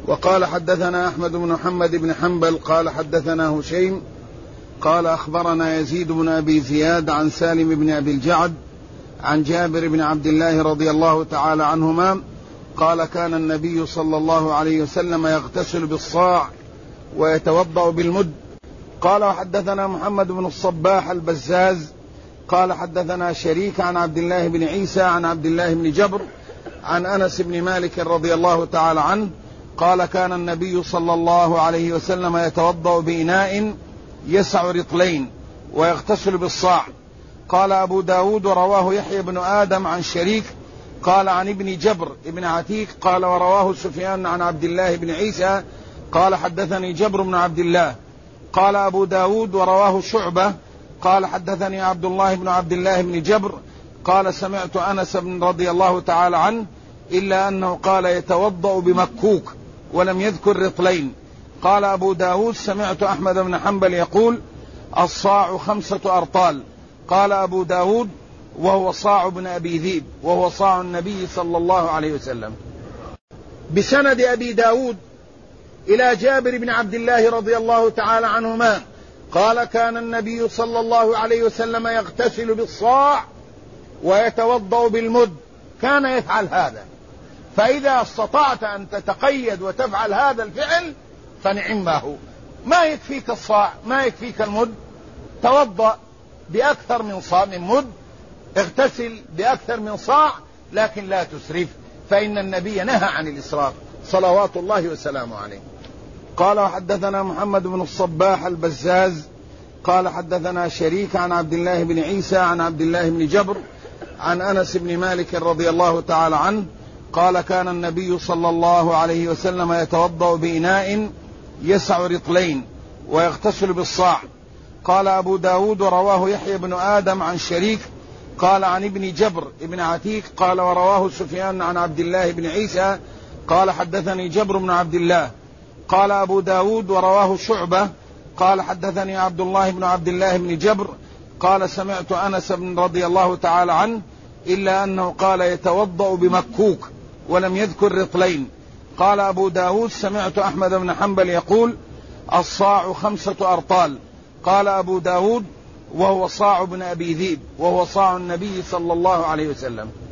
وقال حدثنا أحمد بن محمد بن حنبل قال حدثنا هشيم قال أخبرنا يزيد بن أبي زياد عن سالم بن أبي الجعد عن جابر بن عبد الله رضي الله تعالى عنهما قال كان النبي صلى الله عليه وسلم يغتسل بالصاع ويتوضأ بالمد. قال وحدثنا محمد بن الصباح البزاز قال حدثنا شريك عن عبد الله بن عيسى عن عبد الله بن جبر عن أنس بن مالك رضي الله تعالى عنه قال كان النبي صلى الله عليه وسلم يتوضأ بإناء يسع رطلين ويغتسل بالصاع. قال أبو داود ورواه يحيى بن آدم عن شريك قال عن ابن جبر ابن عتيق قال ورواه سفيان عن عبد الله بن عيسى قال حدثني جبر بن عبد الله. قال أبو داود ورواه شعبة قال حدثني عبد الله بن عبد الله بن جبر قال سمعت أنس بن رضي الله تعالى عنه إلا أنه قال يتوضأ بمكوك ولم يذكر رطلين. قال أبو داود سمعت أحمد بن حنبل يقول الصاع 5 أرطال. قال أبو داود وهو صاع بن أبي ذئب وهو صاع النبي صلى الله عليه وسلم. بسند أبي داود إلى جابر بن عبد الله رضي الله تعالى عنهما قال كان النبي صلى الله عليه وسلم يغتسل بالصاع ويتوضأ بالمد، كان يفعل هذا. فإذا استطعت أن تتقيد وتفعل هذا الفعل فنعم ما هو. ما يكفيك الصاع، ما يكفيك المد، توضأ بأكثر من صاع من مد، اغتسل بأكثر من صاع، لكن لا تسرف، فإن النبي نهى عن الإسراف صلوات الله وسلامه عليه. قال وحدثنا محمد بن الصباح البزاز قال حدثنا شريك عن عبد الله بن عيسى عن عبد الله بن جبر عن أنس بن مالك رضي الله تعالى عنه قال كان النبي صلى الله عليه وسلم يتوضأ بإناء يسع رطلين ويغتسل بالصاع. قال أبو داود ورواه يحيى بن آدم عن شريك قال عن ابن جبر ابن عتيق قال ورواه سفيان عن عبد الله بن عيسى قال حدثني جبر بن عبد الله. قال أبو داود ورواه شعبة قال حدثني عبد الله بن عبد الله بن جبر قال سمعت أنس بن رضي الله تعالى عنه إلا أنه قال يتوضأ بمكوك ولم يذكر رطلين. قال أبو داود سمعت أحمد بن حنبل يقول الصاع 5 أرطال. قال أبو داود وهو صاع بن أبي ذئب وهو صاع النبي صلى الله عليه وسلم.